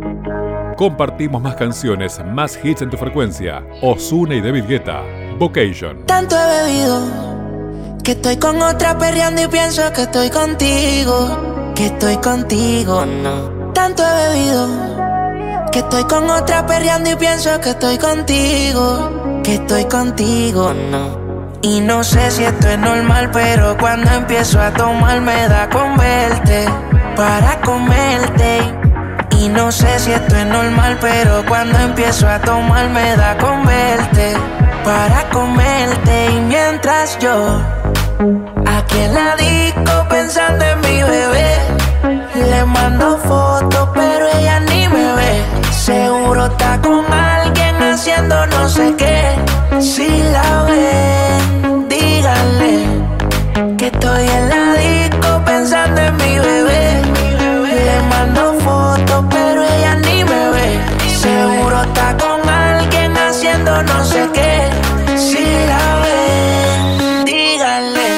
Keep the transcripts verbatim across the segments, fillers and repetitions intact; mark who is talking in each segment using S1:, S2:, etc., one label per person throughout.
S1: Compartimos más canciones, más hits en tu frecuencia. Ozuna y David Guetta, Vocation.
S2: Tanto he bebido que estoy con otra perreando y pienso que estoy contigo, que estoy contigo, no. Tanto he bebido que estoy con otra perreando y pienso que estoy contigo, que estoy contigo, no. Y no sé si esto es normal, pero cuando empiezo a tomar me da con verte, para comerte. Y no sé si esto es normal, pero cuando empiezo a tomar me da con verte, para comerte. Y mientras yo aquí en la disco pensando en mi bebé, le mando fotos pero ella ni me ve. Seguro está con alguien haciendo no sé qué. Si la ven, díganle que estoy en la disco pensando en mi bebé. Le mando fotos pero ella ni me ve. Seguro está con alguien haciendo no sé qué. Si la ven, díganle.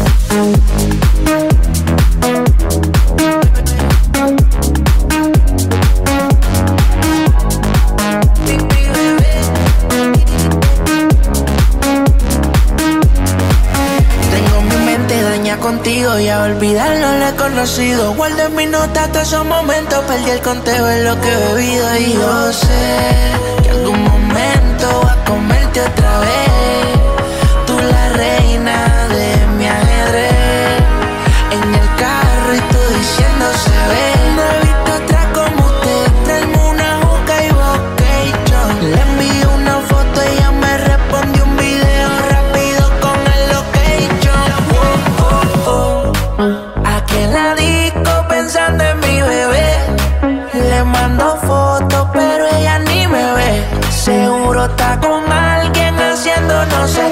S2: Tengo mi mente daña contigo y a olvidarlo lo he conocido. Guardo en mis notas todos esos momentos, perdí el conteo de lo que he bebido. Y yo sé que algún momento va a comerte otra vez. Tú la reina de mi ajedrez. En el carro y tú diciendo se ve. No he visto otra como usted. Traeme una juca y Vocation. Le envié una foto y ella me respondió un video rápido con el location. Oh, oh, oh. Aquí en la disco pensando en mi bebé. Le mando fotos pero ella ni me ve. Seguro está con alguien haciendo no sé